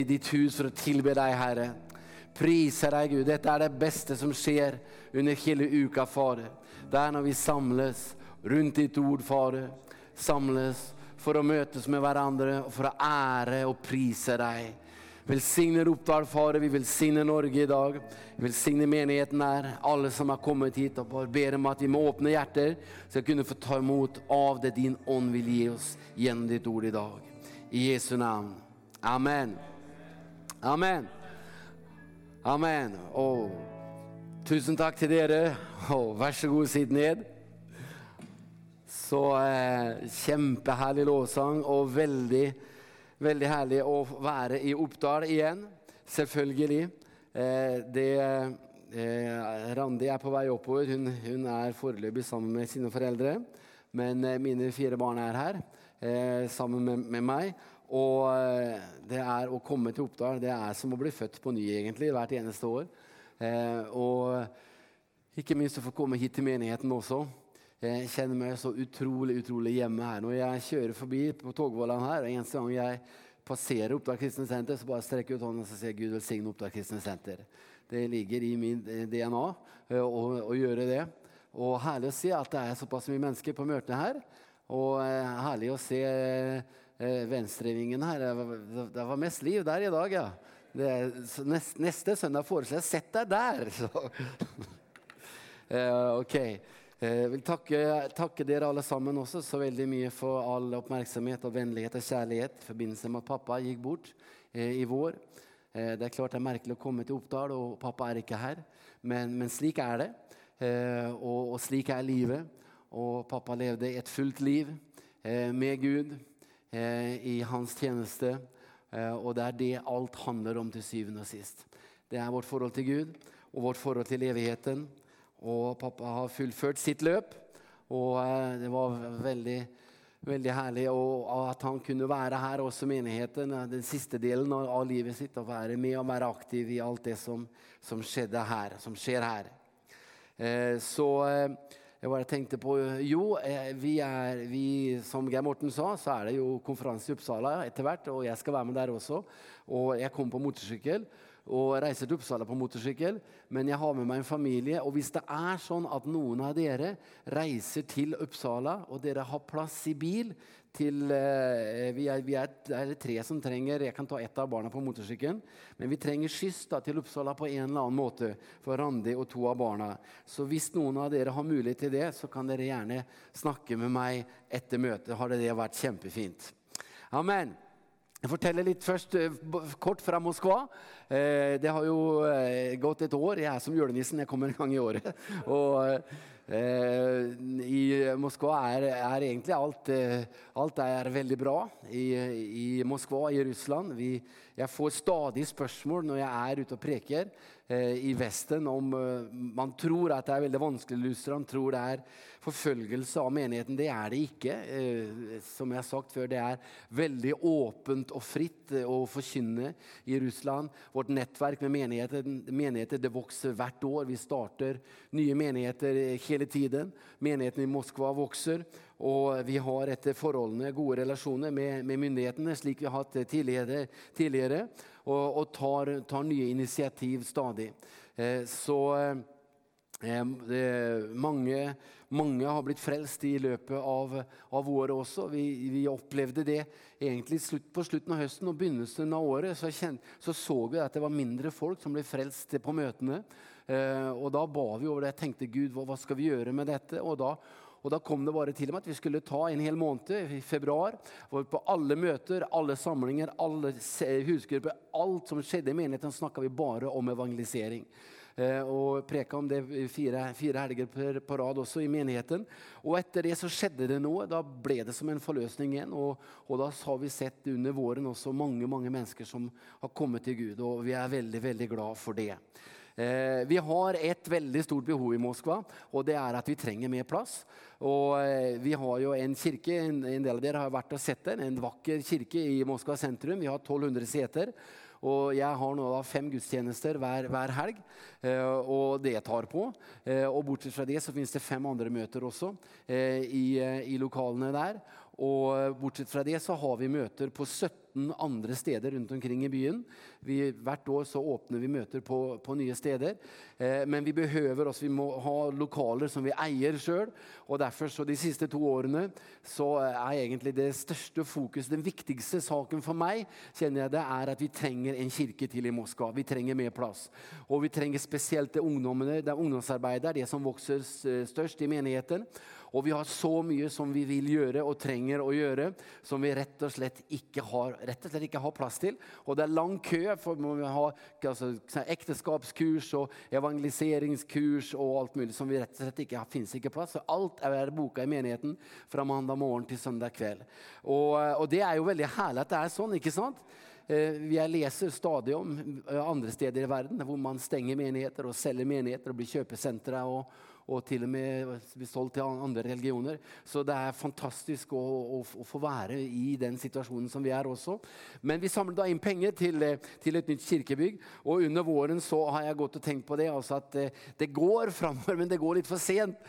I ditt hus for å tilbe deg, Herre. Priser deg, Gud. Dette det beste som skjer under hele uka, Fader. Det når vi samles rundt ditt ord, Fader. Samles for å møtes med hverandre og for å ære og prise deg. Velsigne Oppdal, Fader. Vi velsigne Norge i dag. Vi velsigne menigheten her. Alle som har kommet hit og bare ber om at vi må åpne hjerter så kunne få ta imot av det din ånd vil gi oss gjennom ditt ord i dag. I Jesu navn. Amen. Amen. Amen. Tusen takk til dere. Vær så god, sitt ned. Så kjempeherlig lovsang og veldig, veldig herlig å være i Oppdal igjen. Selvfølgelig. Randi på vei oppover. Hun foreløpig sammen med sine foreldre. Men mine 4 barn her, sammen med meg. Og det å komme til Oppdal, det som å bli født på ny egentlig, hvert eneste år. Og ikke minst å få komme hit til menigheten også. Jeg kjenner meg så utrolig hjemme her. Når jeg kjører forbi på Togvollan her, og eneste gang jeg passerer Oppdal Kristne Senter, så bare strekker jeg ut hånden og så sier Gud velsigne Oppdal Kristne Senter. Det ligger i min DNA å gjøre det. Og herlig å se at det såpass mye mennesker på møtene her. Og herlig å se venstrevingen her. Det var mest liv der i dag, ja. Neste søndag foreslår jeg sett deg der. Ok. Jeg vil takke dere alle sammen også så veldig mye for all oppmerksomhet og vennlighet og kjærlighet i forbindelse med at pappa gikk bort i vår. Det klart det merkelig å komme til Oppdal, og pappa ikke her. Men slik det. Og slik livet. Og pappa levde et fullt liv med Gud i hans tjeneste, og det det alt handler om til syvende og sist. Det vårt forhold til Gud, og vårt forhold til evigheten, og pappa har fullført sitt løp, og det var veldig, veldig herlig at han kunne være her også i menigheten, den siste delen av livet sitt, og være med og være aktiv i alt det som skjedde her, som skjer her. Så jeg bare tenkte på, vi som Geir Morten sa, så det jo konferanse i Uppsala etter hvert, og jeg skal være med der også. Og jeg kom på motorsykkel, og reiser til Uppsala på motorsykkel, men jeg har med meg en familie, og hvis det sånn at noen av dere reiser til Uppsala, og dere har plass i bil, vi det 3 som trenger, jeg kan ta ett av barna på motorsykkelen, men vi trenger skyss til Uppsala på en eller annen måte, for Randi og 2 av barna. Så hvis noen av dere har mulighet til det, så kan dere gjerne snakke med meg etter møtet, har det vært kjempefint. Amen. Jeg forteller litt først kort fra Moskva. Det har jo gått et år. Jeg som julenissen, jeg kommer en gang i året. Og i Moskva egentlig alt veldig bra. I Moskva, i Russland. Jeg får stadig spørsmål når jeg ute og preker i Vesten om man tror at det veldig vanskelig, Russland tror det forfølgelse av menigheten. Det det ikke. Som jeg har sagt før, det veldig åpent og fritt å forkynne i Russland. Vårt nettverk med menigheter det vokser hvert år. Vi starter nye menigheter hele tiden. Menigheten i Moskva vokser, og vi har etter forholdene gode relasjoner med myndighetene, slik vi har hatt tidligere, og tar nye initiativ stadig. Så mange har blitt frelst i løpet av året også. Vi opplevde det egentlig på slutten av høsten og begynnelsen av året, så vi at det var mindre folk som ble frelst på møtene, og da ba vi over det. Jeg tenkte, Gud, hva skal vi gjøre med dette? Og da kom det bare til og med at vi skulle ta en hel måned i februar, hvor på alle møter, alle samlinger, alle husgrupper, alt som skjedde i menigheten, snakket vi bare om evangelisering. Og preka om det 4 helger på rad også i menigheten. Og etter det så skjedde det noe, da ble det som en forløsning igjen, og da har vi sett under våren også mange mennesker som har kommet til Gud, og vi veldig, veldig glad for det. Vi har et veldig stort behov i Moskva, og det at vi trenger mer plass. Og vi har jo en kirke, en del av dere har vært og sett den, en vakker kirke i Moskva sentrum. Vi har 1200 seter, og jeg har nå 5 gudstjenester hver helg, og det tar på. Og bortsett fra det så finnes det 5 andre møter også i lokalene der. Og bortsett fra det så har vi møter på 17 17 andre steder rundt omkring i byen. Hvert år så åpner vi møter på nye steder. Men vi behøver oss, vi må ha lokaler som vi eier selv. Og derfor så de siste 2 årene så egentlig det største fokus, den viktigste saken for meg, kjenner jeg det at vi trenger en kirke til i Moskva. Vi trenger mer plass. Og vi trenger spesielt det ungdomsarbeidet, det som vokser størst i menigheten. Og vi har så mye som vi vil gjøre og trenger å gjøre, som vi rett og slett ikke har plass til. Og det lang kø, for vi har ekteskapskurs og evangeliseringskurs og alt mulig som vi rett og slett ikke finnes ikke plass. Så alt boka i menigheten fra mandag morgen til søndag kveld. Og det jo veldig herlig at det sånn, ikke sant? Jeg leser stadig om andre steder i verden hvor man stenger menigheter og selger menigheter og blir kjøpesentre og til og med blir solgt til andre religioner. Så det fantastisk å få være i den situasjonen som vi også. Men vi samler da inn penger til et nytt kirkebygg, og under våren så har jeg gått og tenkt på det, altså at det går fremover, men det går litt for sent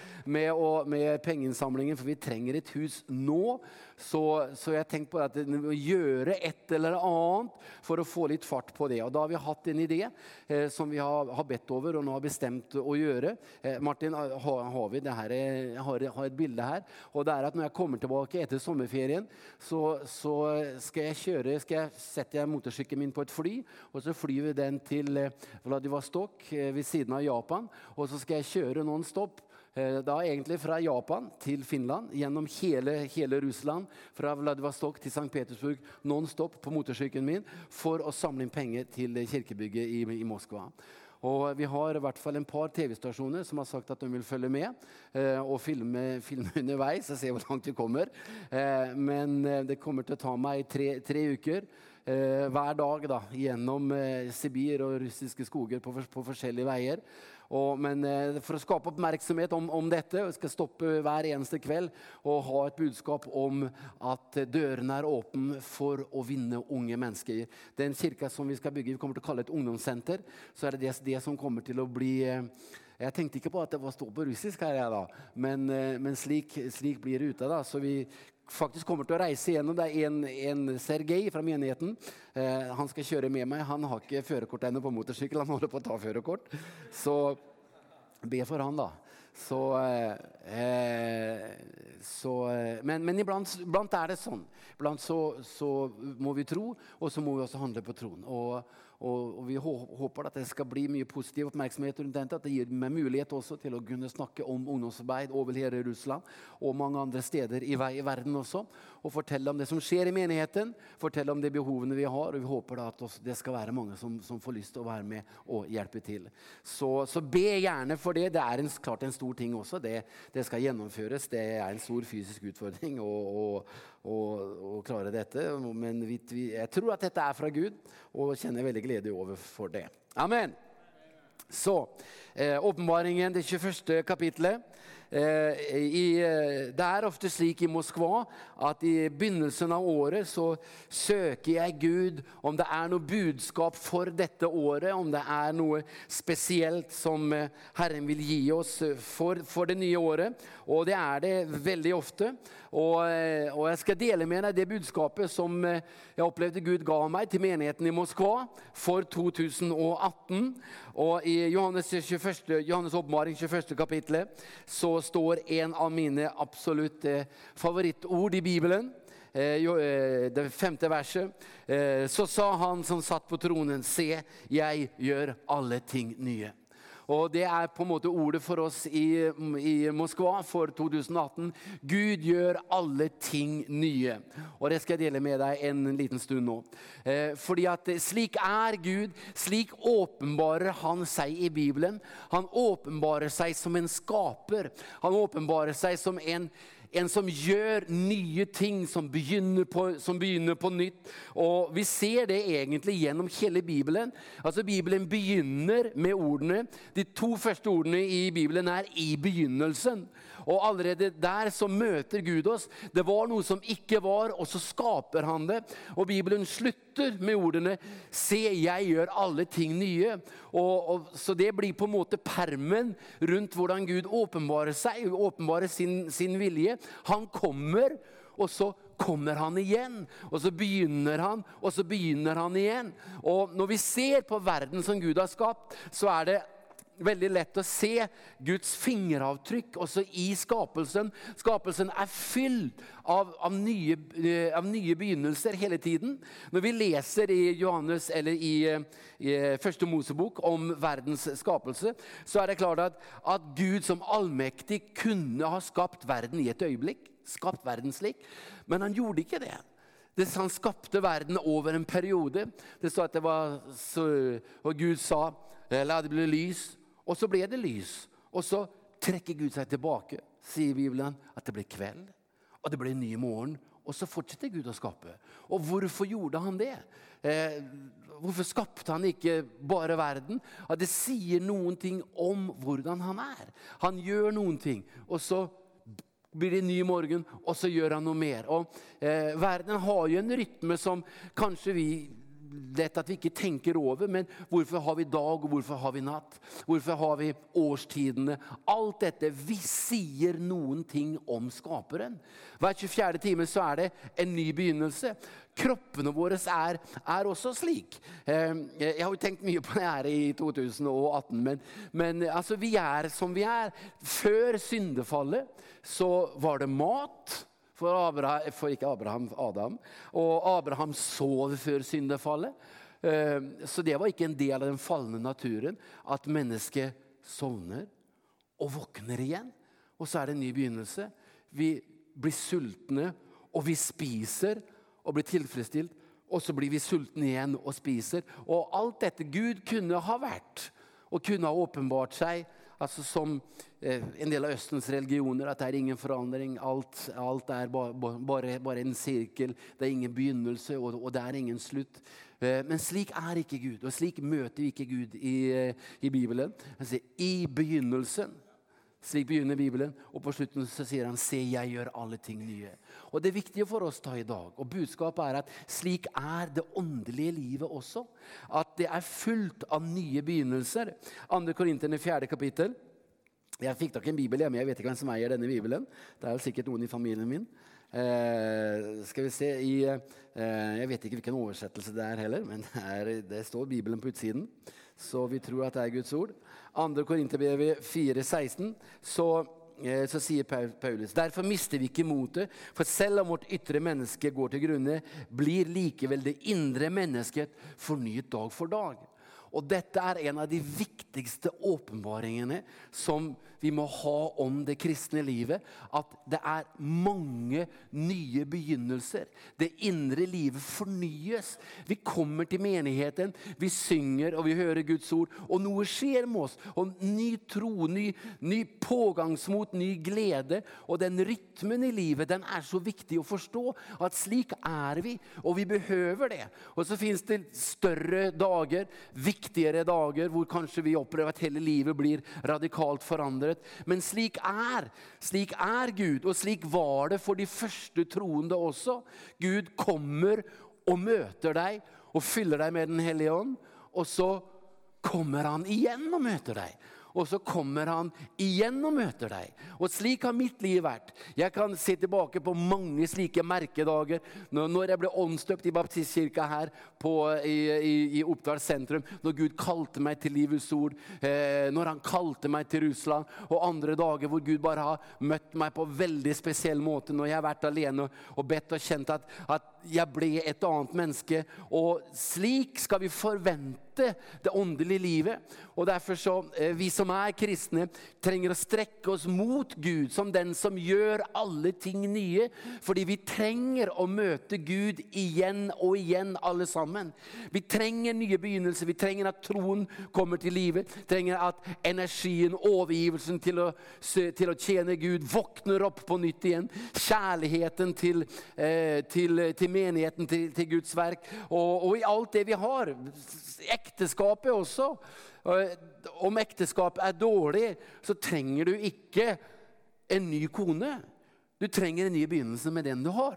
med pengeinnsamlingen, for vi trenger et hus nå. Så jeg tenkte på at vi må gjøre et eller annet for å få litt fart på det. Og da har vi hatt en idé som vi har bedt over og nå har bestemt å gjøre. Martin, har vi det her? Jeg har et bilde her. Og det at når jeg kommer tilbake etter sommerferien, så skal jeg sette motorsykkelen min på et fly, og så flyr vi den til Vladivostok ved siden av Japan, og så skal jeg kjøre non-stop. Da egentlig fra Japan til Finland, gjennom hele Russland, fra Vladivostok til St. Petersburg, non-stop på motorsykkelen min, for å samle inn penger til kirkebygget i Moskva. Og vi har i hvert fall en par TV-stasjoner som har sagt at de vil følge med og filme underveis og se hvor langt vi kommer. Men det kommer til å ta meg 3 uker hver dag da, gjennom Sibir og russiske skoger på forskjellige veier. Men for å skape oppmerksomhet om dette, jeg skal stoppe hver eneste kveld og ha et budskap om at dørene åpne for å vinne unge mennesker. Den kirka som vi skal bygge, vi kommer til å kalle et ungdomssenter, så det som kommer til å bli... Jeg tenkte ikke på at det var stå på russisk her, da, men slik blir det ute. Da. Så vi faktisk kommer til å reise gjennom. Det en Sergej fra menigheten. Han skal kjøre med meg. Han har ikke førerkort ennå på motorsykkel. Han holder på å ta førerkort. Så be for han da. Men iblant det sånn. Iblant så må vi tro, og så må vi også handle på troen. Og vi håper at det skal bli mye positiv oppmerksomhet rundt dette, at det gir meg mulighet også til å kunne snakke om ungdomsarbeid over hele Russland og mange andre steder i verden også, og fortelle om det som skjer i menigheten, fortelle om de behovene vi har, og vi håper da at det skal være mange som får lyst til å være med og hjelpe til. Så be gjerne for det. Det klart en stor ting også. Det skal gjennomføres. Det en stor fysisk utfordring å klare dette, men jeg tror at dette fra Gud, og kjenner veldig glede over for det. Amen! Så, åpenbaringen, det 21. kapitlet. Det ofte slik i Moskva at i begynnelsen av året så søker jeg Gud om det noe budskap for dette året, om det noe spesielt som Herren vil gi oss for det nye året, og det det veldig ofte. Og jeg skal dele med deg det budskapet som jeg opplevde Gud ga meg til menigheten i Moskva for 2018. Og i Johannes åpenbaring 21. kapitlet så står en av mine absolutt favorittord i Bibelen. Det 5. verset. Så sa han som satt på tronen: se, jeg gjør alle ting nye. Og det på en måte ordet for oss i Moskva for 2018. Gud gjør alle ting nye. Og det skal jeg dele med deg en liten stund nå. Fordi at slik Gud, slik åpenbarer han seg i Bibelen. Han åpenbarer seg som en skaper. Han åpenbarer seg som en som gjør nye ting, som begynner på nytt. Og vi ser det egentlig gjennom hele Bibelen. Altså Bibelen begynner med ordene. De 2 første ordene i Bibelen i begynnelsen. Og allerede der så møter Gud oss. Det var noe som ikke var, og så skaper han det. Og Bibelen slutter med ordene: se, jeg gjør alle ting nye. Så det blir på en måte permen rundt hvordan Gud åpenbarer seg, åpenbarer sin vilje. Han kommer, og så kommer han igjen, og så begynner han, og så begynner han igjen. Og når vi ser på verden som Gud har skapt, så er det veldig lett å se Guds fingeravtrykk også i skapelsen. Skapelsen er fylt av nye begynnelser hele tiden. Når vi leser i Johannes eller i første Mosebok om verdens skapelse, så er det klart at Gud som allmektig kunne ha skapt verden i et øyeblikk, skapt verden slik, men han gjorde ikke det. Han skapte verden over en periode. Det står at det var så, og Gud sa, la det bli lys, og så ble det lys. Og så trekker Gud seg tilbake, sier Bibelen, at det ble kveld, og det ble en ny morgen, og så fortsetter Gud å skape. Og hvorfor gjorde han det? Hvorfor skapte han ikke bare verden? Ja, det sier noen ting om hvordan han er. Han gjør noen ting, og så blir det en ny morgen, og så gjør han noe mer. Og verden har jo en rytme som kanskje vi lett at vi ikke tenker over, men hvorfor har vi dag, og hvorfor har vi natt? Hvorfor har vi årstidene? Alt dette, vi sier noen ting om skaperen. Hver 24. time så er det en ny begynnelse. Kroppene våre er også slik. Jeg har jo tenkt mye på det her i 2018, men altså, vi er som vi er. Før syndefallet så var det mat, for ikke Adam. Og Abraham sov før syndefallet. Så det var ikke en del av den fallende naturen at mennesket sovner og våkner igjen. Og så er det en ny begynnelse. Vi blir sultne, og vi spiser og blir tilfredsstilt. Og så blir vi sultne igjen og spiser. Og alt dette Gud kunne ha vært, og kunne ha åpenbart seg, altså som en del av Østens religioner, at det er ingen forandring, alt er bare en sirkel, det er ingen begynnelse, og det er ingen slutt. Men slik er ikke Gud, og slik møter vi ikke Gud i Bibelen. Han sier, i begynnelsen, slik begynner Bibelen, og på slutten så sier han, se, jeg gjør alle ting nye. Og det er viktig for oss da i dag, og budskapet er at slik er det åndelige livet også, at det er fullt av nye begynnelser. 2. Korinterne 4. kapittel. Jeg fikk nok en bibel hjemme, jeg vet ikke hvem som eier denne bibelen. Det er jo sikkert noen i familien min. Skal vi se, jeg vet ikke hvilken oversettelse det er heller, men det står Bibelen på utsiden, så vi tror at det er Guds ord. 2. Korinterbrevet 4:16, så sier Paulus, derfor mister vi ikke motet, for selv om vårt ytre menneske går til grunne, blir likevel det indre mennesket fornyet dag for dag. Og dette er en av de viktigste åpenbaringene som vi må ha om det kristne livet, at det er mange nye begynnelser. Det indre livet fornyes. Vi kommer til menigheten, vi synger og vi hører Guds ord, og noe skjer med oss. Og ny tro, ny pågangsmot, ny glede, og den rytmen i livet, den er så viktig å forstå, at slik er vi, og vi behøver det. Og så finnes det større dager, viktigere dager, hvor kanskje vi opplever at hele livet blir radikalt forandret. Men slik er Gud, og slik var det for de første troende også. Gud kommer og møter deg, og fyller deg med den hellige ånd, og så kommer han igjen og møter deg. Og så kommer han igjen og møter deg. Og slik har mitt liv vært. Jeg kan se tilbake på mange slike merkedager. Når jeg ble åndsdøpt i baptistkirka her i Oppdal sentrum. Når Gud kalte meg til Livets ord. Når han kalte meg til Russland. Og andre dager hvor Gud bare har møtt meg på veldig spesiell måte. Når jeg har vært alene og bedt og kjent at jeg ble et annet menneske. Og slik skal vi forvente det åndelige livet. Og derfor så, vi som er kristne, trenger å strekke oss mot Gud, som den som gjør alle ting nye, fordi vi trenger å møte Gud igjen og igjen alle sammen. Vi trenger nye begynnelser, vi trenger at troen kommer til livet, trenger at energien, overgivelsen til å tjene Gud, våkner opp på nytt igjen, kjærligheten til menigheten, til Guds verk, og i alt det vi har, ekteskapet også. Om ekteskapet er dårlig, så trenger du ikke en ny kone. Du trenger en ny begynnelse med den du har.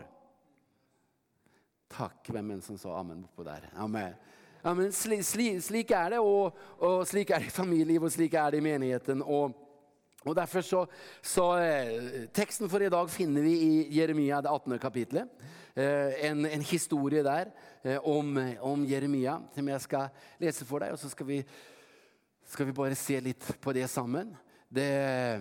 Takk, hvem er det som sa amen på der? Amen. Amen. Slik er det, og slik er det i familieliv, og slik er det i menigheten, og Og derfor teksten for i dag finner vi i Jeremia, det 18. kapitlet. En historie der om Jeremia, som jeg skal lese for deg, og så skal vi bare se litt på det sammen. De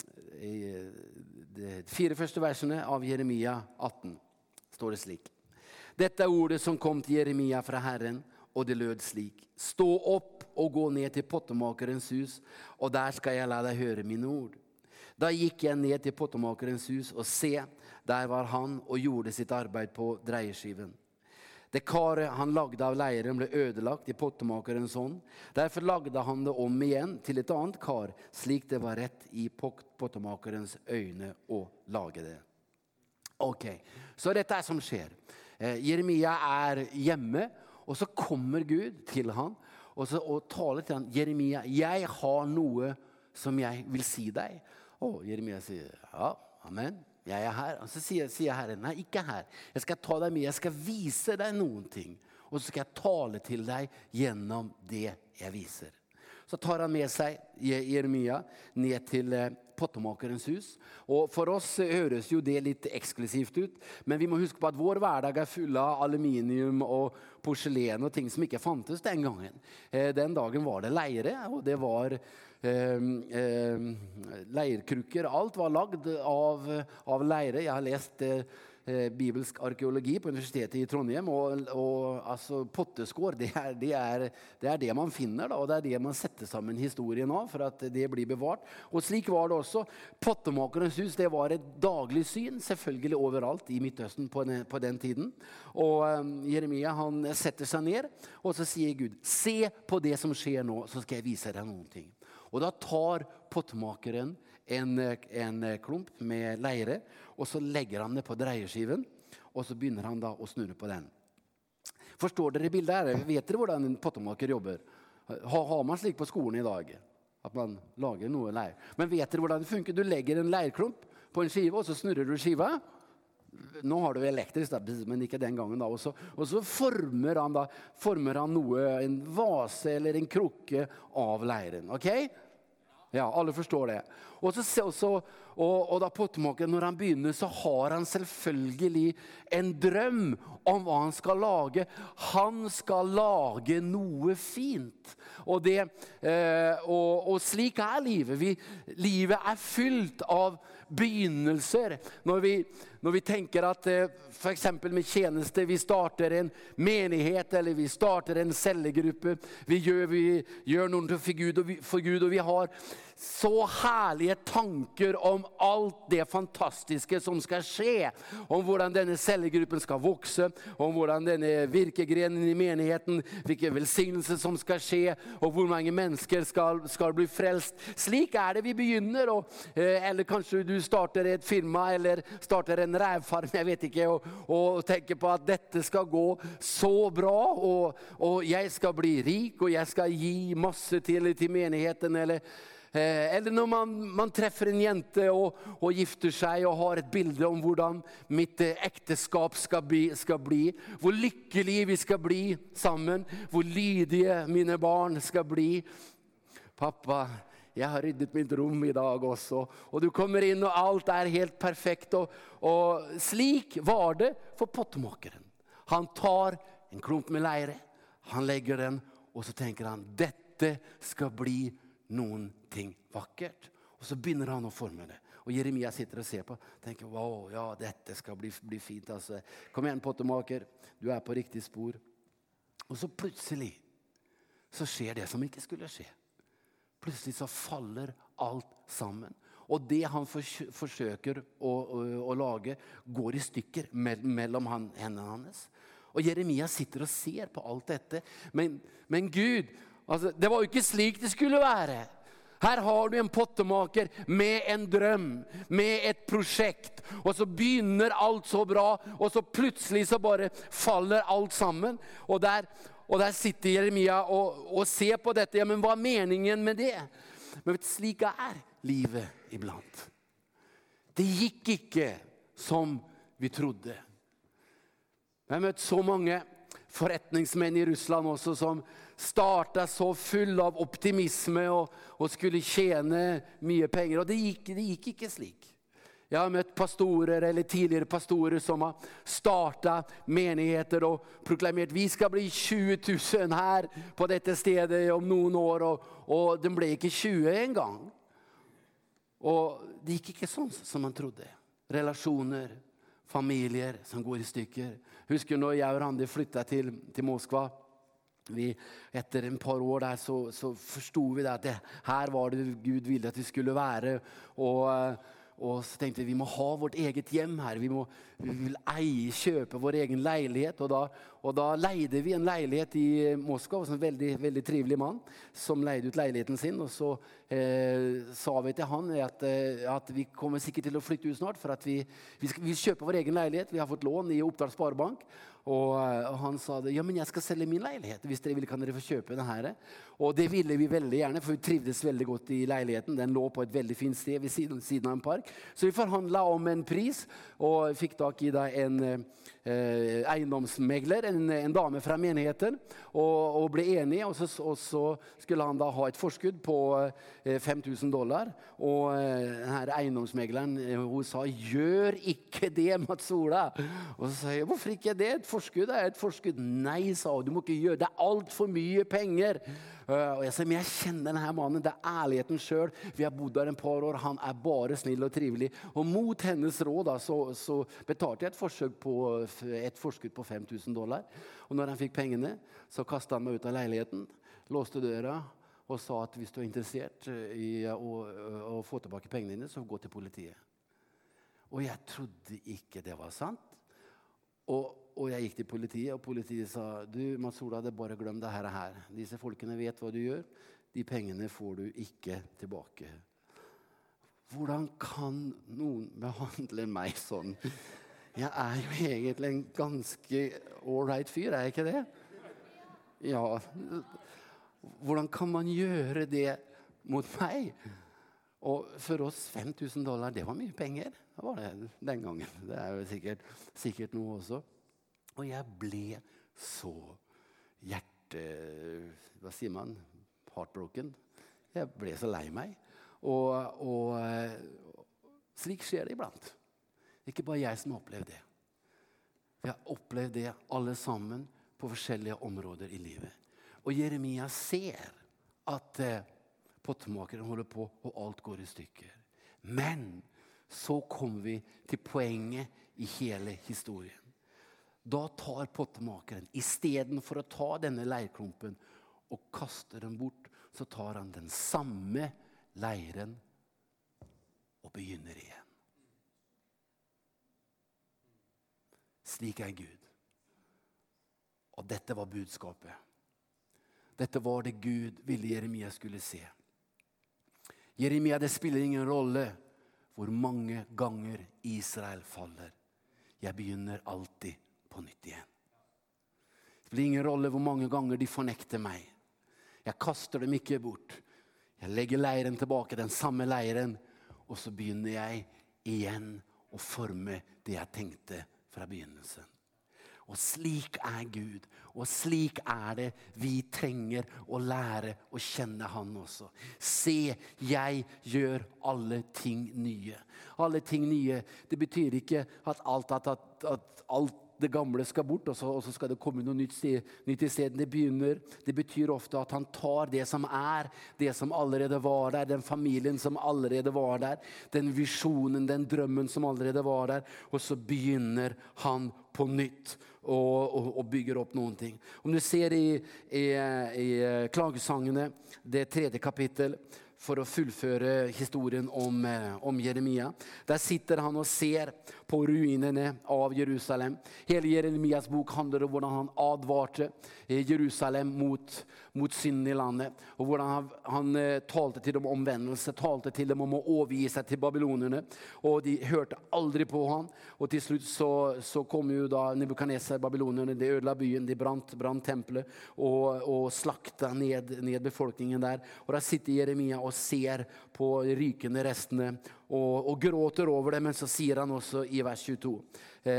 4 første versene av Jeremia 18 står det slik. Dette er ordet som kom til Jeremia fra Herren, og det lød slik. Stå opp og gå ned til pottemakerens hus, og der skal jeg la deg høre mine ord. Da gikk jeg ned til pottemakerens hus, og se, der var han og gjorde sitt arbeid på dreieskiven. Det karet han lagde av leiren ble ødelagt i pottemakerens hånd. Derfor lagde han det om igjen til et annet kar, slik det var rett i pottemakerens øyne å lage det. Ok, så dette er som skjer. Jeremia er hjemme, og så kommer Gud til han, og taler til han, Jeremia, jeg har noe som jeg vil si deg. Og Jeremia sier, ja, amen, jeg er her. Og så sier Herren, nei, ikke her. Jeg skal ta deg med, jeg skal vise deg noen ting. Og så skal jeg tale til deg gjennom det jeg viser. Så tar han med seg Jeremia ned til pottemakerens hus. Og for oss høres jo det litt eksklusivt ut, men vi må huske på at vår hverdag er full av aluminium og porselen og ting som ikke fantes den gangen. Den dagen var det leire, og det var leirkrukker. Alt var lagd av leire. Jeg har lest bibelsk arkeologi på universitetet i Trondheim, og altså, potteskår, det er det man finner, da, og det er det man setter sammen historien av, for at det blir bevart. Og slik var det også. Pottemakerens hus, det var et daglig syn, selvfølgelig overalt i Midtøsten på den tiden. Og Jeremia, han setter seg ned, og så sier Gud, se på det som skjer nå, så skal jeg vise deg noen ting. Og da tar pottmakeren en klump med leire, og så legger han det på dreieskiven, og så begynner han da å snurre på den. Forstår dere bildet her? Vet dere hvordan en pottemaker jobber? Har man slik på skolen i dag? At man lager noe leir. Men vet dere hvordan det funker? Du legger en leirklump på en skive, og så snurrer du skiva. Nå har du elektrisk, men ikke den gangen da. Og så former han noe, en vase eller en krukke av leiren. Ok? Ja, alle forstår det. Og da pottmakeren, når han begynner, så har han selvfølgelig en drøm om hva han skal lage. Han skal lage noe fint. Og slik er livet. Livet er fylt av begynnelser. Når vi tenker at for eksempel med tjeneste, vi starter en menighet, eller vi starter en cellegruppe, vi gjør noe for Gud, og vi har så herlige tanker om alt det fantastiske som skal skje, om hvordan denne cellegruppen skal vokse, om hvordan denne virkegrenen i menigheten, hvilke velsignelser som skal skje, og hvor mange mennesker skal bli frelst. Slik er det vi begynner, eller kanskje du starter et firma, eller starter en rævfarm, jeg vet ikke, og tenker på at dette skal gå så bra, og jeg skal bli rik, og jeg skal gi masse til menigheten, eller når man treffer en jente og gifter seg og har et bilde om hvordan mitt ekteskap skal bli, hvor lykkelig vi skal bli sammen, hvor lydige mine barn skal bli. Pappa, jeg har ryddet mitt rom i dag også, og du kommer inn og alt er helt perfekt, og slik var det for pottmakeren. Han tar en klump med leire, han legger den, og så tenker han, dette skal bli noen ting vakkert. Og så begynner han å forme det. Og Jeremia sitter og ser på, tenker, wow, ja, dette skal bli fint. Altså. Kom igjen, pottemaker, du er på riktig spor. Og så plutselig, så skjer det som ikke skulle skje. Plutselig så faller alt sammen. Og det han forsøker å lage, går i stykker mellom hendene hans. Og Jeremia sitter og ser på alt dette. Men Gud, altså, det var jo ikke slik det skulle være. Her har du en pottemaker med en drøm, med et prosjekt, og så begynner alt så bra, og så plutselig så bare faller alt sammen. Og der sitter Jeremia og ser på dette. Ja, men hva er meningen med det? Men slik er livet iblant. Det gikk ikke som vi trodde. Jeg har møtt så mange forretningsmenn i Russland også startet så full av optimisme og skulle tjene mye penger. Og det gikk ikke slik. Jeg har møtt pastorer eller tidligere pastorer som har startet menigheter og proklamert vi skal bli 20 000 her på dette stedet om noen år, og de ble ikke 20 en gang. Og det gikk ikke sånn som man trodde. Relasjoner, familier som går i stykker. Husker når jeg og Randi flyttet til Moskva, etter en par år der så forstod vi at her var det Gud ville at vi skulle være, og så tenkte vi må ha vårt eget hjem her, vi vil kjøpe vår egen leilighet, og da leide vi en leilighet i Moskva, en veldig, veldig trivelig mann som leide ut leiligheten sin, og så sa vi til han at vi kommer sikkert til å flytte ut snart, for at vi vil kjøpe vår egen leilighet, vi har fått lån i Oppdal Sparebank, og han sa det, ja, men jeg skal selge min leilighet, hvis dere vil kan dere få kjøpe den her. Og det ville vi veldig gjerne, for vi trivdes veldig godt i leiligheten. Den lå på et veldig fint sted ved siden av en park. Så vi forhandlet om en pris, og fikk tak i en eiendomsmegler, en dame fra menigheten, og ble enige, og så skulle han da ha et forskudd på $5,000, og denne eiendomsmegleren, hun sa, gjør ikke det, Mats Ola. Og så sa jeg, hvorfor ikke det? Et forskudd er et forskudd. Nei, sa hun, du må ikke gjøre det. Det er alt for mye penger. Og jeg sa, men jeg kjenner denne mannen, det er ærligheten selv. Vi har bodd der en par år, han er bare snill og trivelig. Og mot hennes råd da, så betalte jeg et forskudd på $5,000. Og når han fikk pengene, så kastet han meg ut av leiligheten, låste døra, og sa at hvis du er interessert i å få tilbake pengene dine, så gå til politiet. Og jeg trodde ikke det var sant. Og jeg gikk til politiet, og politiet sa, du Mats Ola, det er bare glem det her. Disse folkene vet hva du gjør. De pengene får du ikke tilbake. Hvordan kan noen behandle meg sånn? Jeg er jo egentlig en ganske ålreit fyr, er jeg ikke det? Ja, hvordan kan man gjøre det mot meg? Og for oss $5,000, det var mye penger. Det var det den gangen. Det er jo sikkert noe også. Og jeg ble så hva sier man? Heartbroken. Jeg ble så lei meg. Og slik skjer det iblant. Ikke bare jeg som har opplevd det. Vi har opplevd det alle sammen på forskjellige områder i livet. Og Jeremia ser at pottemakeren holder på, og alt går i stykker. Men så kommer vi til poenget i hele historien. Da tar pottemakeren, i stedet for å ta denne leirklumpen og kaste den bort, så tar han den samme leiren og begynner igjen. Slik er Gud. Og dette var budskapet. Dette var det Gud ville Jeremia skulle se. Jeremia, det spiller ingen rolle hvor mange ganger Israel faller. Jeg begynner alltid på nytt igjen. Det spiller ingen rolle hvor mange ganger de fornekter meg. Jeg kaster dem ikke bort. Jeg legger leiren tilbake, den samme leiren, og så begynner jeg igjen å forme det jeg tenkte fra begynnelsen. Og slik er Gud, og slik er det vi trenger å lære å kjenne han også. Se, jeg gjør alle ting nye. Alle ting nye, det betyr ikke at alt det gamle skal bort, og så skal det komme noe nytt i stedet. Det betyr ofte at han tar det som er, det som allerede var der, den familien som allerede var der, den visjonen, den drømmen som allerede var der, og så begynner han på nytt og bygger opp noen ting. Om du ser i klagesangene, det 3. kapittel, for å fullføre historien om Jeremia. Der sitter han og ser på ruinene av Jerusalem. Hele Jeremias bok handler om hvordan han advarte Jerusalem mot synden i landet. Og hvordan han talte til dem om omvendelse, talte til dem om å overgi seg til babylonerne. Og de hørte aldri på han. Og til slutt så kom jo da Nebukadnesar, babylonerne, de ødela byen, de brant tempelet og slakta ned befolkningen der. Og der sitter Jeremia og ser på rykende restene og gråter over det, men så sier han også i vers 22,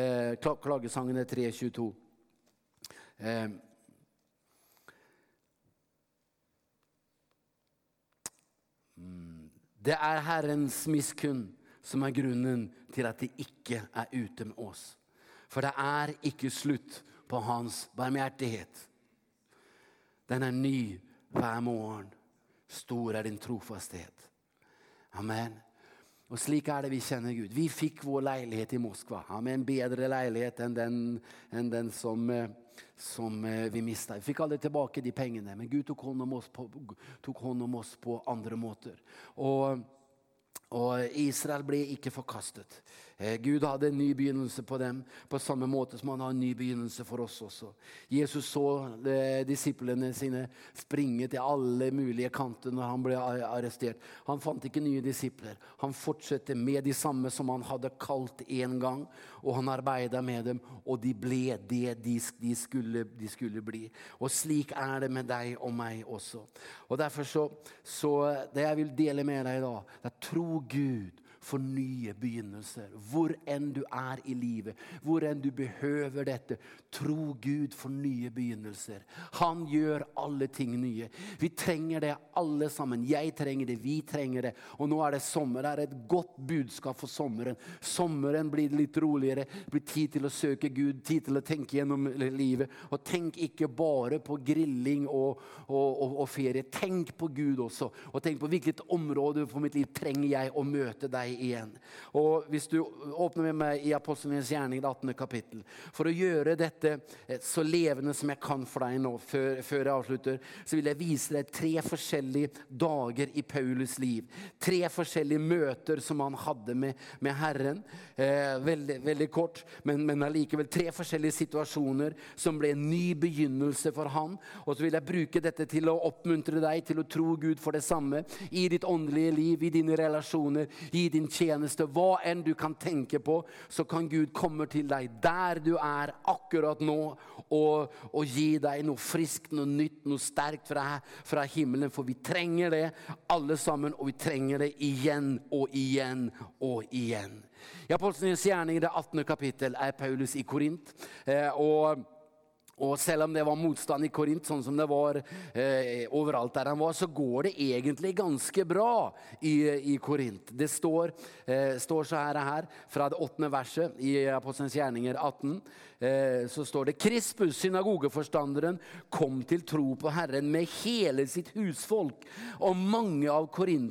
klagesangene 3:22. Det Herrens miskunn som grunnen til at de ikke ute med oss. For det ikke slutt på hans barmhjertighet. Den ny hver morgen. Stor din trofasthet. Amen. Og slik det vi kjenner Gud. Vi fikk vår leilighet i Moskva. En bedre leilighet enn den som vi mistet. Vi fikk aldri tilbake de pengene, men Gud tok hånd om oss på andre måter. Og Israel ble ikke forkastet. Gud hadde en ny begynnelse på dem, på samme måte som han har en ny begynnelse for oss også. Jesus så disiplene sine springe til alle mulige kanter når han ble arrestert. Han fant ikke nye disipler. Han fortsatte med de samme som han hadde kalt en gang, og han arbeidet med dem, og de ble det de skulle bli. Og slik det med deg og meg også. Og derfor så det jeg vil dele med deg i dag, det tro Gud for nye begynnelser. Hvor enn du i livet, hvor enn du behøver dette, tro Gud for nye begynnelser. Han gjør alle ting nye. Vi trenger det alle sammen. Jeg trenger det, vi trenger det. Og nå det sommer. Det et godt budskap for sommeren. Sommeren blir litt roligere. Det blir tid til å søke Gud, tid til å tenke gjennom livet. Og tenk ikke bare på grilling og ferie. Tenk på Gud også. Og tenk på hvilket område for mitt liv trenger jeg å møte deg igjen. Og hvis du åpner med meg i Apostlenes gjerning, 18. kapittel, for å gjøre dette så levende som jeg kan for deg nå, før jeg avslutter, så vil jeg vise deg 3 forskjellige dager i Paulus liv. 3 forskjellige møter som han hadde med Herren. Veldig, veldig kort, men allikevel 3 forskjellige situasjoner som ble en ny begynnelse for han. Og så vil jeg bruke dette til å oppmuntre deg til å tro Gud for det samme i ditt åndelige liv, i dine relasjoner, i din tjeneste, hva enn du kan tenke på, så kan Gud komme til deg der du akkurat nå, og gi deg noe friskt, noe nytt, noe sterkt fra himmelen, for vi trenger det alle sammen, og vi trenger det igjen og igjen og igjen. I Apostlenes gjerning, det 18. kapittel, Paulus i Korint, og selv om det var motstand i Korint, sånn som det var overalt der han var, så går det egentlig ganske bra i Korint. Det står så her, fra det 8. verset i Apostelens gjerninger 18, så står det: Krispus, synagogeforstanderen, kom til tro på Herren med hele sitt husfolk, og mange av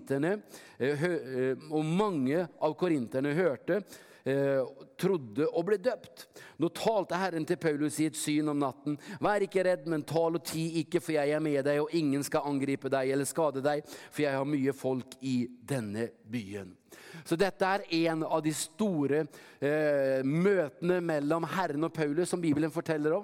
korinterne hørte, trodde og ble døpt. Nå talte Herren til Paulus i et syn om natten: Vær ikke redd, men tal og ti ikke, for jeg med deg, og ingen skal angripe deg eller skade deg, for jeg har mye folk i denne byen. Så dette en av de store møtene mellom Herren og Paulus som Bibelen forteller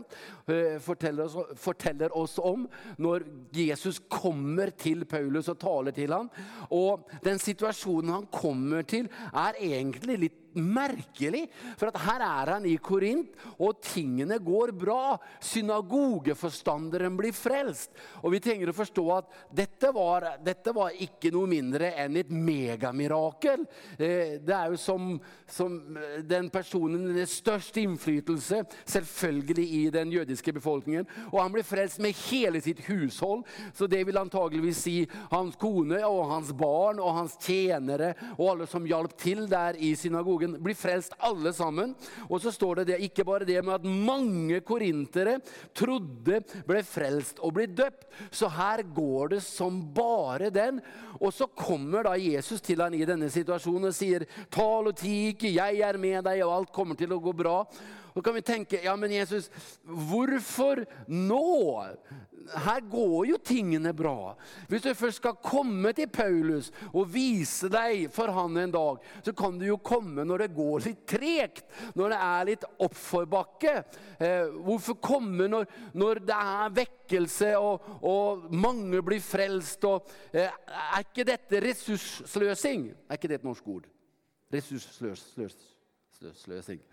oss om, når Jesus kommer til Paulus og taler til ham. Og den situasjonen han kommer til egentlig litt merkelig, for at her han i Korint, og tingene går bra. Synagogeforstanderen blir frelst. Og vi trenger å forstå at dette var ikke noe mindre enn et megamirakel. Det jo som den personen med størst innflytelse, selvfølgelig i den jødiske befolkningen, og han blir frelst med hele sitt hushold. Så det vil antageligvis si hans kone og hans barn og hans tjenere og alle som hjalp til der i synagogen, blir frelst alle sammen. Og så står det ikke bare det, men at mange korintere trodde, ble frelst og ble døpt. Så her går det som bare den. Og så kommer da Jesus til han i denne situasjonen og sier: tal og ti ikke, jeg med deg, og alt kommer til å gå bra. Og kan vi tenke, ja, men Jesus, hvorfor nå? Her går jo tingene bra. Hvis du først skal komme til Paulus og vise deg for han en dag, så kan du jo komme når det går litt tregt, når det litt oppforbakke. Hvorfor komme når det vekkelse og mange blir frelst? Og, ikke dette ressurssløsing? Ikke det et norsk ord? Ressurssløsing.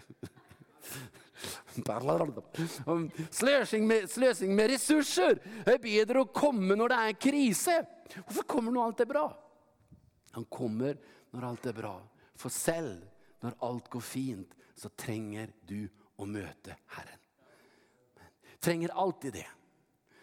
Sløsing med ressurser. Det bedre å komme når det krise. Hvorfor kommer når alt bra? Han kommer når alt bra. For selv når alt går fint, så trenger du å møte Herren. Trenger alltid det.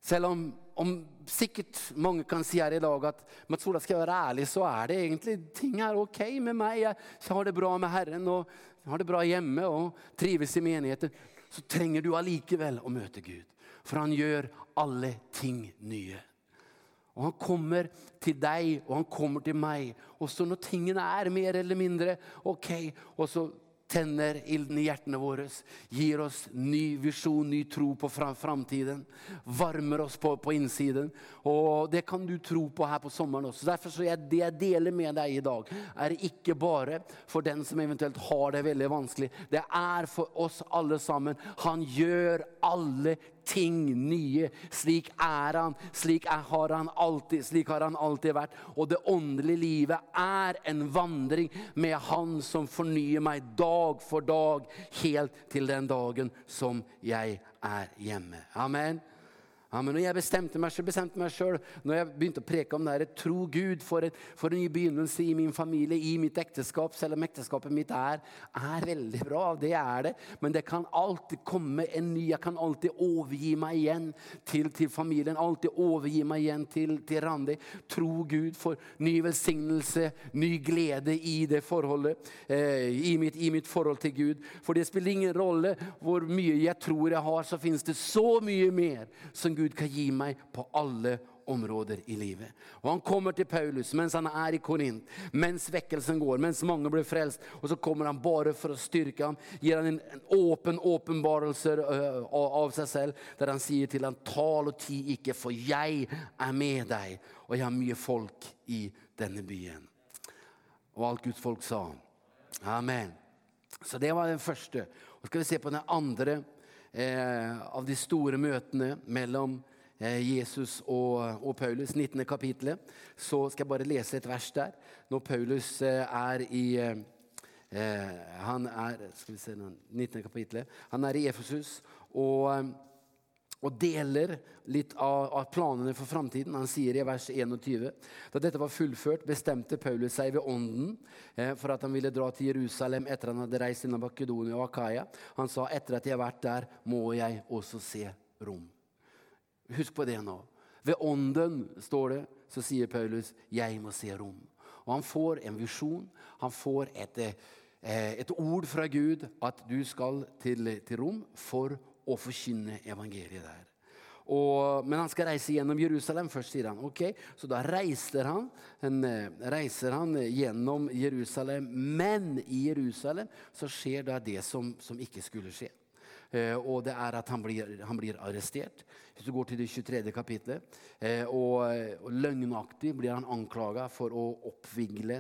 Selv om sikkert mange kan si her i dag at Mats Ola skal være ærlig, så det egentlig ting ok med meg. Jeg har det bra med Herren og har det bra hjemme og trives i menigheten. Så trenger du allikevel å møte Gud. For han gjør alle ting nye. Og han kommer til deg, og han kommer til meg. Og så når tingene mer eller mindre ok, og så tenner ilden i hjertene våre, gir oss ny visjon, ny tro på framtiden, varmer oss på innsiden, og det kan du tro på her på sommeren også. Derfor så det jeg deler med deg i dag, ikke bare for den som eventuelt har det veldig vanskelig, det for oss alle sammen. Han gjør alle ting nye, slik han, slik har han alltid vært, og det åndelige livet en vandring med han som fornyer meg dag for dag, helt til den dagen som jeg hjemme. Amen. Amen. Og jeg bestemte meg selv, når jeg begynte å preke om det, tro Gud for en ny begynnelse i min familie, i mitt ekteskap, selv om ekteskapet mitt veldig bra, det det, men det kan alltid komme en ny, jeg kan alltid overgi meg igjen til familien, alltid overgi meg igjen til Randi, tro Gud for ny velsignelse, ny glede i det forholdet, i mitt forhold til Gud, for det spiller ingen rolle hvor mye jeg tror jeg har, så finnes det så mye mer som Gud kan gi meg på alle områder i livet. Og han kommer til Paulus mens han i Korint, mens vekkelsen går, mens mange blir frelst, og så kommer han bare for å styrke ham, gir han en åpenbarelse av seg selv, der han sier til han, tal og ti ikke, for jeg med deg, og jeg har mye folk i denne byen. Og alt Guds folk sa. Amen. Så det var den første. Og skal vi se på den andre av de store møtene mellom Jesus og Paulus, 19. kapitlet, så skal jeg bare lese et vers der. Når Paulus han skal vi se, 19. kapitlet, han i Efesus, og deler litt av planene for framtiden. Han sier i vers 21, da dette var fullført, bestemte Paulus seg ved ånden for at han ville dra til Jerusalem etter han hadde reist innom Makedonia og Akaia. Han sa, etter at jeg har vært der, må jeg også se Rom. Husk på det nå. Ved ånden, står det, så sier Paulus, jeg må se Rom. Og han får en visjon, han får et ord fra Gud, at du skal til Rom for å forkynne evangeliet der. Men han skal reise gjennom Jerusalem først, sier han. Ok, så da reiser han gjennom Jerusalem, men i Jerusalem så skjer det som ikke skulle skje. Og det at han blir arrestert. Hvis du går til det 23. kapitlet, og løgnaktig blir han anklaget for å oppvigle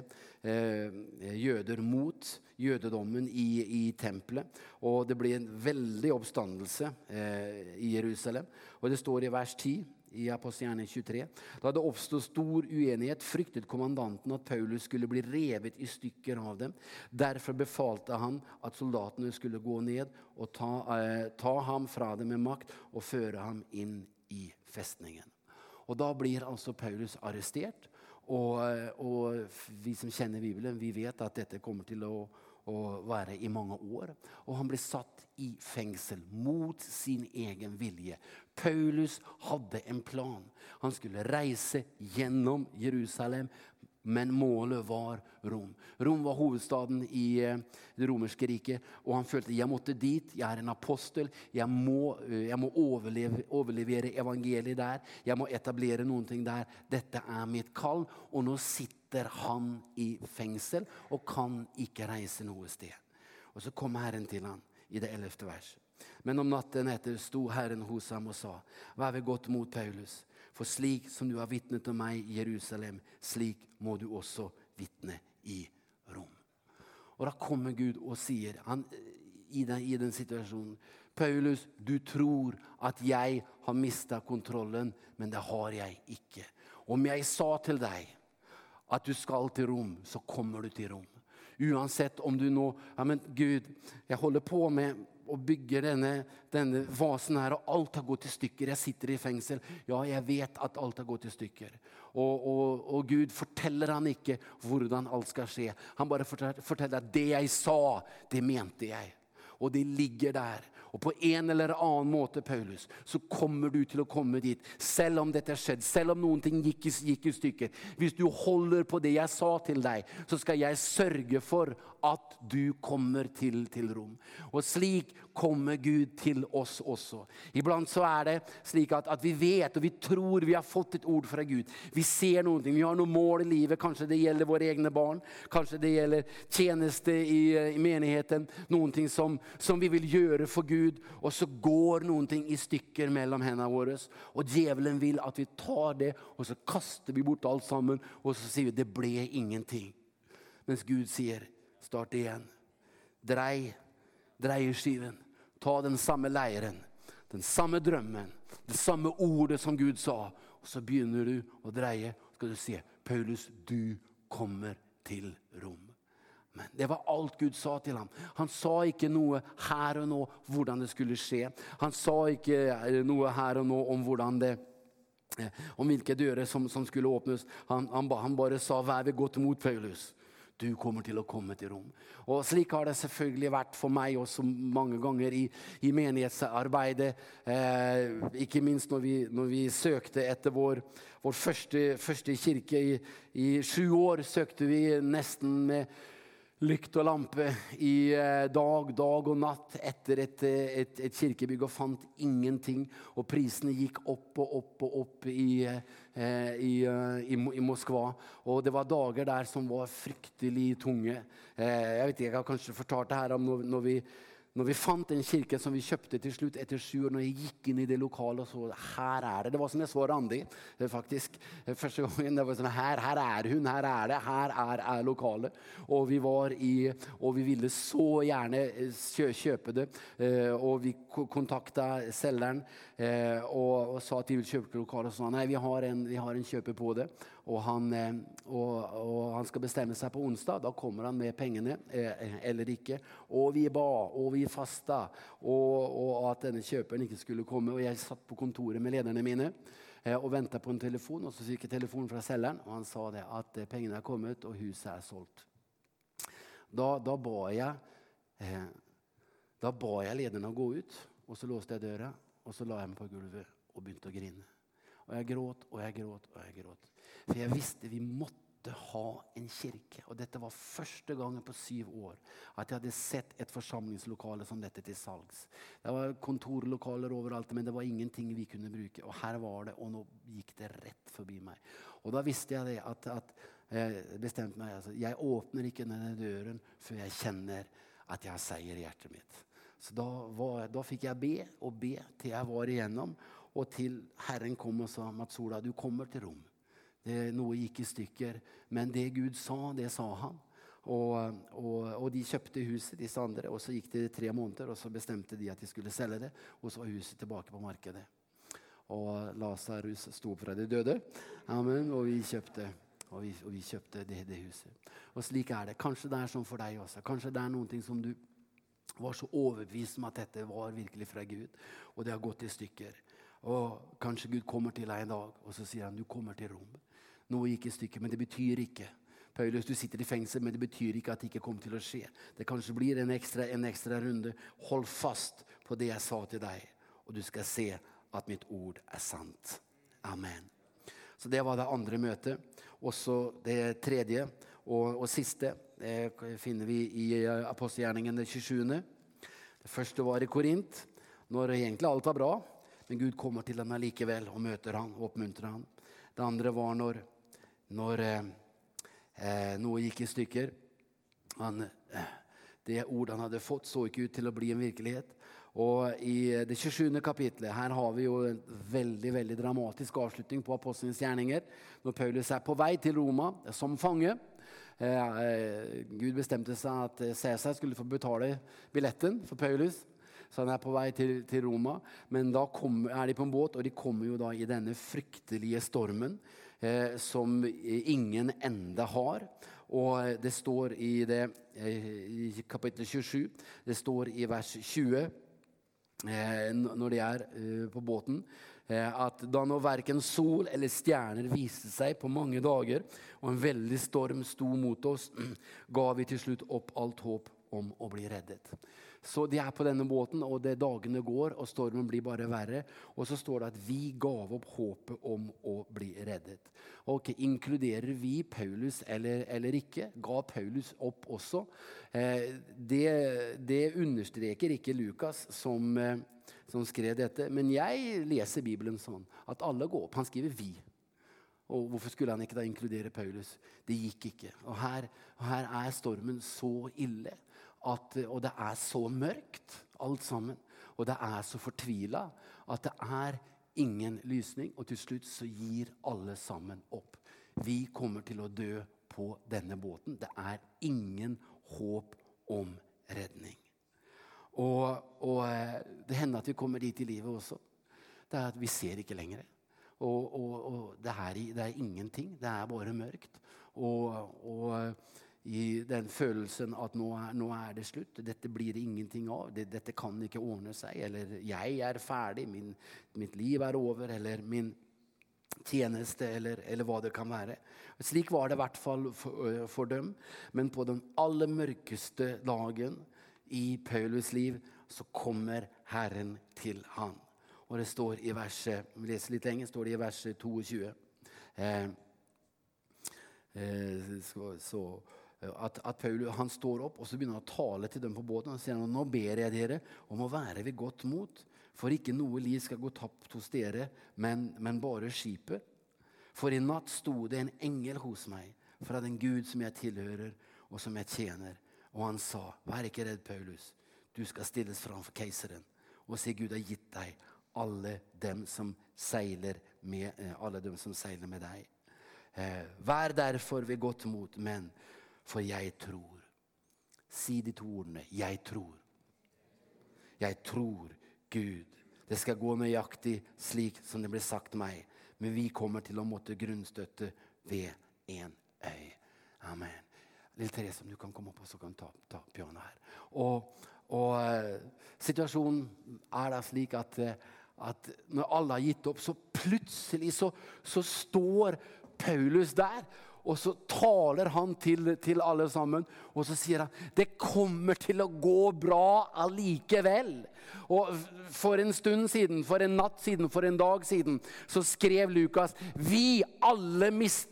jøder mot jødedommen i tempelet. Og det blir en veldig oppstandelse i Jerusalem. Og det står i vers 10, i Apostelgjerningen 23. Da det oppstod stor uenighet, fryktet kommandanten at Paulus skulle bli revet i stykker av dem. Derfor befalte han at soldatene skulle gå ned og ta ham fra dem med makt og føre ham inn i festningen. Og da blir altså Paulus arrestert, og vi som kjenner Bibelen, vi vet at dette kommer til å være i mange år. Og han ble satt i fengsel mot sin egen vilje. Paulus hadde en plan. Han skulle reise gjennom Jerusalem, men målet var Rom. Rom var hovedstaden i det romerske riket, og han følte, jeg måtte dit, jeg en apostel, jeg må overlevere evangeliet der, jeg må etablere noen ting der, dette mitt kall, og nå sitter han i fengsel, og kan ikke reise noe sted. Og så kom Herren til han i det 11. vers. Men om natten etter sto Herren hos ham og sa, vær ved godt mot Paulus, for slik som du har vittnet om meg i Jerusalem, slik må du også vittne i Rom. Og da kommer Gud og sier, i den situasjonen, Paulus, du tror at jeg har mistet kontrollen, men det har jeg ikke. Om jeg sa til deg at du skal til Rom, så kommer du til Rom. Uansett om du nå, men Gud, jeg holder på med å bygge denne vasen her, og alt har gått i stykker. Jeg sitter i fengsel. Ja, jeg vet at alt har gått i stykker. Og Gud forteller han ikke hvordan alt skal skje. Han bare forteller at det jeg sa, det mente jeg. og de ligger der. Og på en eller annen måte, Paulus, så kommer du til å komme dit. Selv om dette har skjedd, selv om noen ting gikk i stykker. Hvis du holder på det jeg sa til deg, så skal jeg sørge for at du kommer til Rom. Og slik kommer Gud til oss også. Iblant så det slik at vi vet og vi tror vi har fått et ord fra Gud. Vi ser noe, vi har noe mål i livet. Kanskje det gjelder våre egne barn. Kanskje det gjelder tjeneste i menigheten. Noen ting som vi vil gjøre for Gud. Og så går noen ting i stykker mellom hendene våre. Og djevelen vil at vi tar det, og så kaster vi bort alt sammen. Og så sier vi, det ble ingenting. Mens Gud sier, start igjen. Drei skiven. Ta den samme leiren, den samme drømmen, det samme ordet som Gud sa. Og så begynner du å dreie, og skal du si, Paulus, du kommer til Rom. Men det var alt Gud sa til ham. Han sa ikke noe her og nå hvordan det skulle skje. Han sa ikke noe her og nå om hvordan om hvilke dører som skulle åpnes. Han bare sa, vær ved godt mot, Paulus. Du kommer til å komme til Rom. Og slik har det selvfølgelig vært for meg også mange ganger i menighetsarbeidet. Ikke minst når vi søkte etter vår første kirke i 7 år, søkte vi nesten med lykt og lampe i dag og natt etter et kirkebygg og fant ingenting. Og prisene gikk opp og opp i Moskva. Og det var dager der som var fryktelig tunge. Jeg vet ikke, jeg har kanskje fortalt det her om når vi fant en kirke som vi kjøpte til slutt etter 7 år, når jeg gikk inn i det lokalet og så, her det. Det var som jeg så Randi, faktisk. Første gangen, det var sånn, her hun, her det, her lokalet. Og vi ville så gjerne kjøpe det, og vi kontaktet selgeren, og sa at vi vil kjøpe lokalet, og sa, nei, vi har en kjøper på det, og han skal bestemme seg på onsdag, da kommer han med pengene, eller ikke, og vi ba, og vi fasta, og at denne kjøperen ikke skulle komme, og jeg satt på kontoret med lederne mine, og ventet på en telefon, og så fikk jeg telefon fra selgeren, og han sa det, at pengene kommet, og huset solgt. Da ba jeg lederne å gå ut, og så låste jeg døra, og så la jeg meg på gulvet, og begynte å grine. Og jeg gråt. For jeg visste vi måtte ha en kirke. Og dette var første gangen på 7 år at jeg hadde sett et forsamlingslokale som dette til salgs. Det var kontorlokaler overalt, men det var ingenting vi kunne bruke. Og her var det, og nå gikk det rett forbi meg. Og da visste jeg det at jeg bestemte meg. Altså, jeg åpner ikke denne døren før jeg kjenner at jeg har seier i hjertet mitt. Så da fikk jeg be til jeg var igjennom, og til Herren kom og sa, Mats Ola, du kommer til Rom. Noe gikk i stykker, men det Gud sa, det sa han. Og de kjøpte huset, disse andre, og så gikk det 3 måneder, og så bestemte de at de skulle selge det, og så var huset tilbake på markedet. Og Lazarus sto opp fra de døde, amen, og vi kjøpte det huset. Og slik det. Kanskje det sånn for deg også. Kanskje det noen ting som du var så overbevist om at dette var virkelig fra Gud, og det har gått i stykker. Og kanskje Gud kommer til deg en dag, og så sier han, du kommer til Rom. Noe gikk i stykker, men det betyr ikke. Paulus, du sitter i fengsel, men det betyr ikke at det ikke kommer til å skje. Det kanskje blir en ekstra runde. Hold fast på det jeg sa til deg, og du skal se at mitt ord sant. Amen. Så det var det andre møtet. Og så det tredje og siste, det finner vi i Apostelgjerningen det 27. Det første var i Korint, når egentlig alt var bra, men Gud kommer til ham likevel og møter han og oppmuntrer han. Det andre var når noe gikk i stykker. Det ord han hadde fått så ikke ut til å bli en virkelighet. Og i det 27. kapitlet, her har vi jo en veldig, veldig dramatisk avslutning på apostelens gjerninger. Når Paulus på vei til Roma som fange. Gud bestemte seg at Cæsar skulle få betale billetten for Paulus. Så han på vei til Roma. Men da de på en båt, og de kommer jo da i denne fryktelige stormen som ingen ende har. Og det står i kapittel 27, det står i vers 20, når de på båten, at da nå hverken sol eller stjerner viste seg på mange dager, og en veldig storm sto mot oss, ga vi til slutt opp alt håp om å bli reddet. Så de på denne båten, og det dagene går, og stormen blir bare verre. Og så står det at vi gav opp håpet om å bli reddet. Ok, inkluderer vi Paulus eller ikke? Ga Paulus opp også? Det understreker ikke Lukas som skrev dette. Men jeg leser Bibelen sånn, at alle går opp. Han skriver vi. Og hvorfor skulle han ikke da inkludere Paulus? Det gikk ikke. Og her stormen så ille. Og det så mørkt, alt sammen. Og det så fortvilet at det ingen lysning. Og til slutt så gir alle sammen opp. Vi kommer til å dø på denne båten. Det ingen håp om redning. Og det hender at vi kommer dit i livet også. Det at vi ser ikke lenger. Og det ingenting. Det bare mørkt. Og i den følelsen at nå det slutt. Dette blir det ingenting av. Dette kan ikke ordne seg. Eller jeg ferdig. Mitt liv over. Eller min tjeneste. Eller hva det kan være. Slik var det i hvert fall for dem. Men på den aller mørkeste dagen i Paulus liv så kommer Herren til han. Og det står i verset, vi leser litt lenger, står det i verset 22. At Paulus, han står opp, og så begynner han å tale til dem på båten. Og sier han, nå ber jeg dere om å være ved godt mot, for ikke noe liv skal gå tapt hos dere, men bare skipet. For i natt stod det en engel hos meg, fra den Gud som jeg tilhører, og som jeg tjener. Og han sa, vær ikke redd, Paulus, du skal stilles framfor keiseren, og se, Gud har gitt deg alle dem som seiler med deg. Vær derfor ved godt mot, men for jeg tror. Si de to ordene, jeg tror. Jeg tror Gud. Det skal gå nøyaktig slik som det ble sagt meg, men vi kommer til å måtte grunnstøtte ved en øy. Amen. Lille Therese, om du kan komme opp og så kan ta piano her. Og situasjonen da slik at når alle har gitt opp, så plutselig så står Paulus der, og så taler han til alle sammen, og så sier han, det kommer til å gå bra allikevel. Og for en stund siden, for en natt siden, for en dag siden, så skrev Lukas, vi alle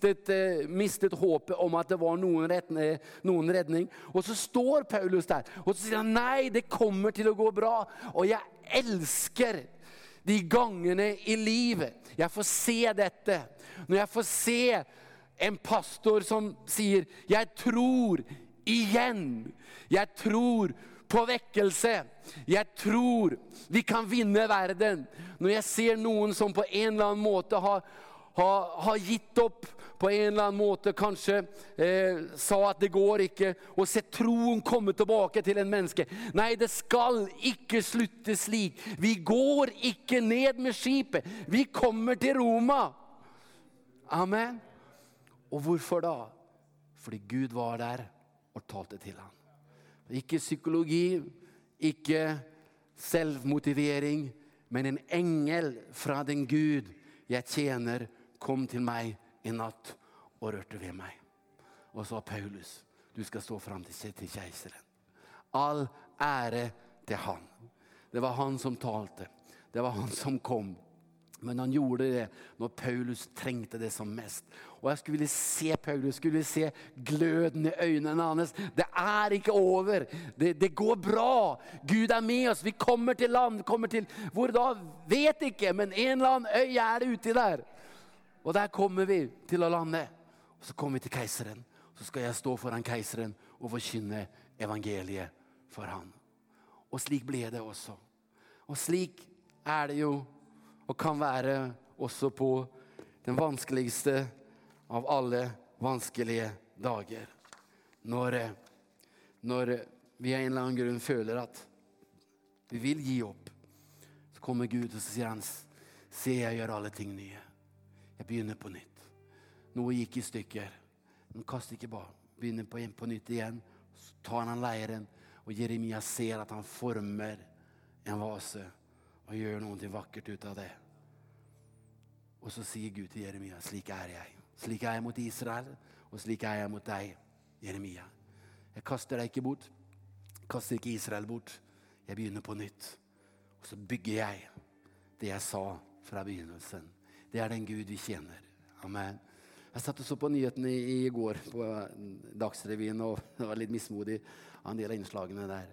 mistet håpet om at det var noen redning. Og så står Paulus der, og så sier han, nei, det kommer til å gå bra. Og jeg elsker de gangene i livet jeg får se dette. Når jeg får se en pastor som sier, jeg tror igjen. Jeg tror på vekkelse. Jeg tror vi kan vinne verden. Når jeg ser noen som på en eller annen måte har gitt opp, på en eller annen måte kanskje sa at det går ikke, og se troen komme tilbake til en menneske. Nei, det skal ikke slutte slik. Vi går ikke ned med skipet. Vi kommer til Roma. Amen. Og hvorfor da? Fordi Gud var der og talte til ham. Ikke psykologi, ikke selvmotivering, men en engel fra den Gud jeg tjener kom til meg i natt og rørte ved meg. Og sa Paulus, du skal stå frem til keiseren. All ære til han. Det var han som talte. Det var han som kom. Men han gjorde det når Paulus trengte det som mest. Og jeg skulle se Paulus, skulle se gløden i øynene hans. Det ikke over. Det går bra. Gud med oss. Vi kommer til land. Kommer til, hvor da? Vet ikke, men en eller annen øy det ute der. Og der kommer vi til å lande. Og så kommer vi til keiseren. Så skal jeg stå foran keiseren og forkynne evangeliet for han. Og slik ble det også. Og slik det jo, og kan være også på den vanskeligste av alle vanskelige dager. Når vi av en eller annen grunn føler at vi vil gi opp, så kommer Gud og så sier han, se jeg gjør alle ting nye. Jeg begynner på nytt. Noe gikk i stykker. Men kast ikke bare. Begynner på nytt igjen. Så tar han leiren, og Jeremia ser at han former en vase og gjør noe vakkert ut av det. Og så sier Gud til Jeremia, slik jeg. Slik jeg mot Israel, og slik jeg mot deg, Jeremia. Jeg kaster deg ikke bort. Jeg kaster ikke Israel bort. jeg begynner på nytt. Og så bygger jeg det jeg sa fra begynnelsen. Det den Gud vi tjener. Amen. Jeg satt og så på nyhetene i går på Dagsrevyen og var litt mismodig av en del av innslagene der.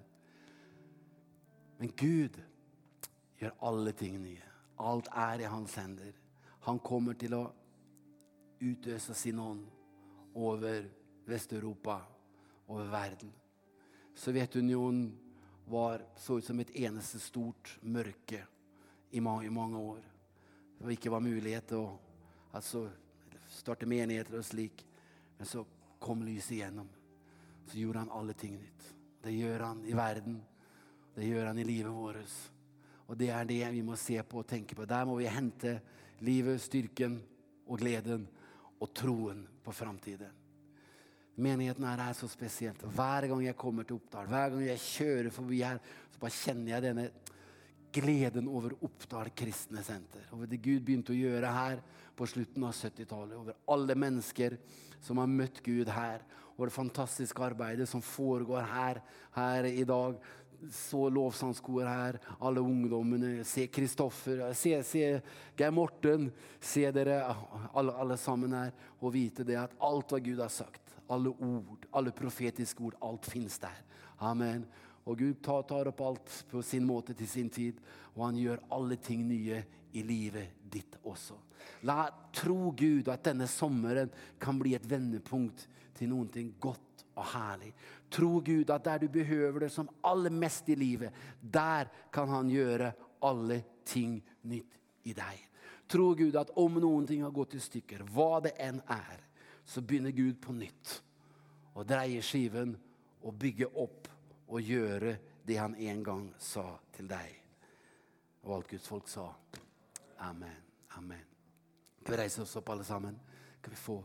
Men Gud gjør alle ting nye. Alt i hans hender. Han kommer til å utøse sin ånd over Vest-Europa, over verden. Sovjetunionen så ut som et eneste stort mørke i mange år. Det ikke var mulighet å starte menigheter og slik. Men så kom lyset igjennom. Så gjorde han alle ting nytt. Det gjør han i verden. Det gjør han i livet vårt. Og det det vi må se på og tenke på. Der må vi hente livet, styrken og gleden og troen på framtiden. Menigheten her så spesielt. Hver gang jeg kommer til Oppdal, hver gang jeg kjører forbi her, så bare kjenner jeg denne gleden over Oppdal kristne senter. Over det Gud begynte å gjøre her på slutten av 70-tallet. Over alle mennesker som har møtt Gud her. Og det fantastiske arbeidet som foregår her i dag. Så lovsangskor her, alle ungdommene, se Kristoffer, se Geir Morten, se dere alle sammen her, og vite det at alt hva Gud har sagt, alle ord, alle profetiske ord, alt finnes der. Amen. Og Gud tar opp alt på sin måte til sin tid, og han gjør alle ting nye i livet ditt også. Tro Gud at denne sommeren kan bli et vendepunkt til noe godt og herlig. Tro Gud at der du behøver det som aller mest i livet, der kan han gjøre alle ting nytt i deg. Tro Gud at om noen ting har gått i stykker, hva det enn så begynner Gud på nytt. Og dreier skiven og bygger opp og gjøre det han en gang sa til deg. Og alt Guds folk sa. Amen. Amen. Kan vi reise oss opp alle sammen? Kan vi få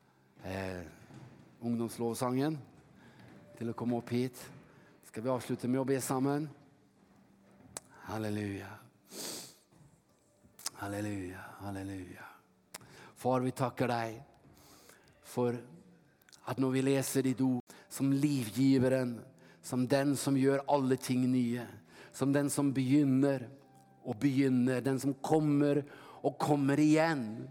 ungdomslovsangen til å komme opp hit? Skal vi avslutte med å be sammen? Halleluja. Halleluja. Halleluja. Far, vi takker deg for at når vi leser ditt ord som livgiveren, som den som gjør alle ting nye, som den som begynner og begynner, den som kommer og kommer igjen,